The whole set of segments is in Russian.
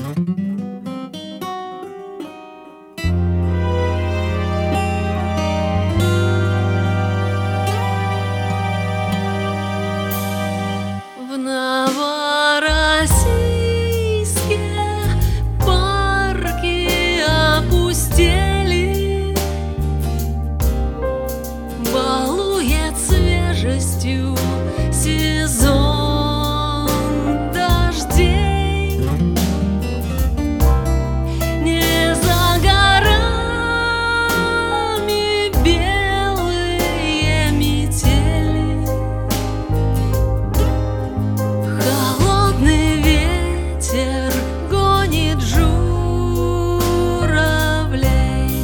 В Новороссийске парки опустели, балует свежестью сезон дождей. Не за горами белые метели, холодный ветер гонит журавлей.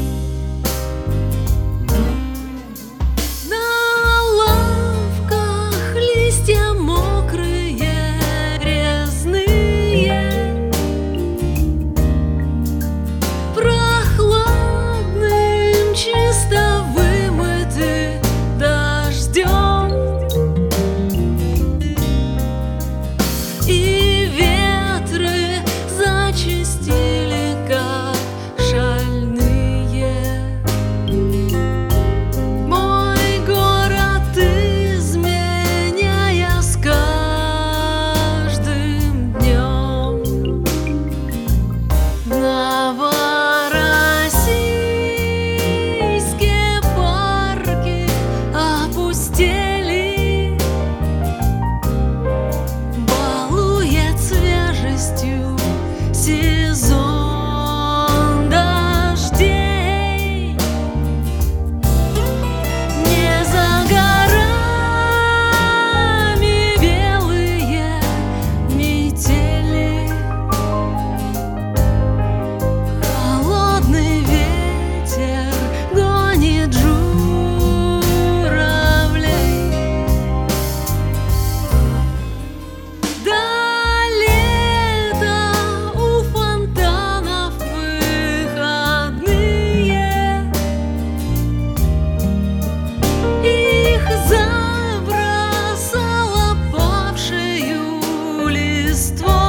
На лавках листья мокрые, резные, прохладным, чисто вымыты дождем. И ветры зачастили, как шальные. Мой город, изменяя с каждым днем. В Новороссийске парки опустели, балует свежестью сезон дождей. Не за горами белые метели, холодный ветер гонит журавлей. До лета у фонтанов выходные, их забросало павшею листвой.